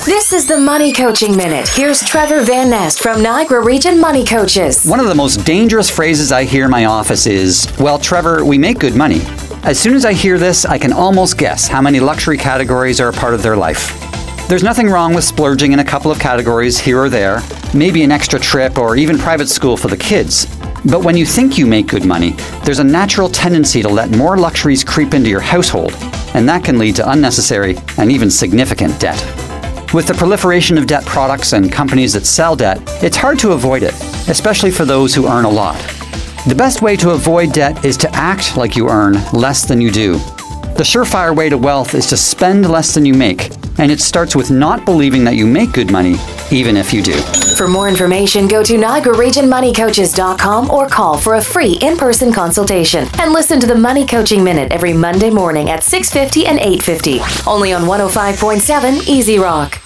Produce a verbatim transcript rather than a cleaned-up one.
This is the Money Coaching Minute. Here's Trevor Van Nest from Niagara Region Money Coaches. One of the most dangerous phrases I hear in my office is, well, Trevor, we make good money. As soon as I hear this, I can almost guess how many luxury categories are a part of their life. There's nothing wrong with splurging in a couple of categories here or there, maybe an extra trip or even private school for the kids. But when you think you make good money, there's a natural tendency to let more luxuries creep into your household, and that can lead to unnecessary and even significant debt. With the proliferation of debt products and companies that sell debt, it's hard to avoid it, especially for those who earn a lot. The best way to avoid debt is to act like you earn less than you do. The surefire way to wealth is to spend less than you make, and it starts with not believing that you make good money, even if you do. For more information, go to Niagara Region Money Coaches dot com or call for a free in-person consultation. And listen to the Money Coaching Minute every Monday morning at six fifty and eight fifty, only on one oh five point seven Easy Rock.